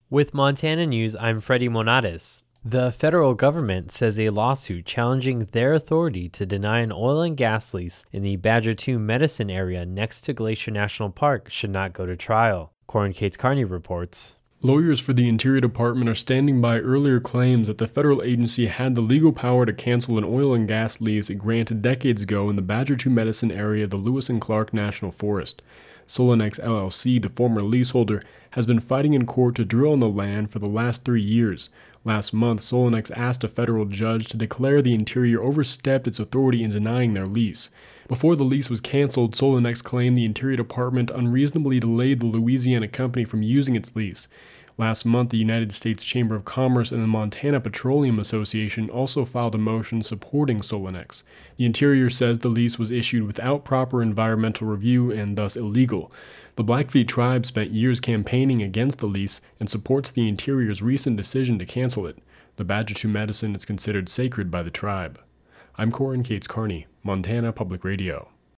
With Montana News, I'm Freddie Monatis. The federal government says a lawsuit challenging their authority to deny an oil and gas lease in the Badger II Medicine area next to Glacier National Park should not go to trial. Corin Cates Carney reports. Lawyers for the Interior Department are standing by earlier claims that the federal agency had the legal power to cancel an oil and gas lease it granted decades ago in the Badger II Medicine area of the Lewis and Clark National Forest. Solanex LLC, the former leaseholder, has been fighting in court to drill on the land for the last 3 years. Last month, Solanex asked a federal judge to declare the Interior overstepped its authority in denying their lease. Before the lease was canceled, Solanex claimed the Interior Department unreasonably delayed the Louisiana company from using its lease. Last month, the United States Chamber of Commerce and the Montana Petroleum Association also filed a motion supporting Solanex. The Interior says the lease was issued without proper environmental review and thus illegal. The Blackfeet tribe spent years campaigning against the lease and supports the Interior's recent decision to cancel it. The Badger II Medicine is considered sacred by the tribe. I'm Corin Cates Carney, Montana Public Radio.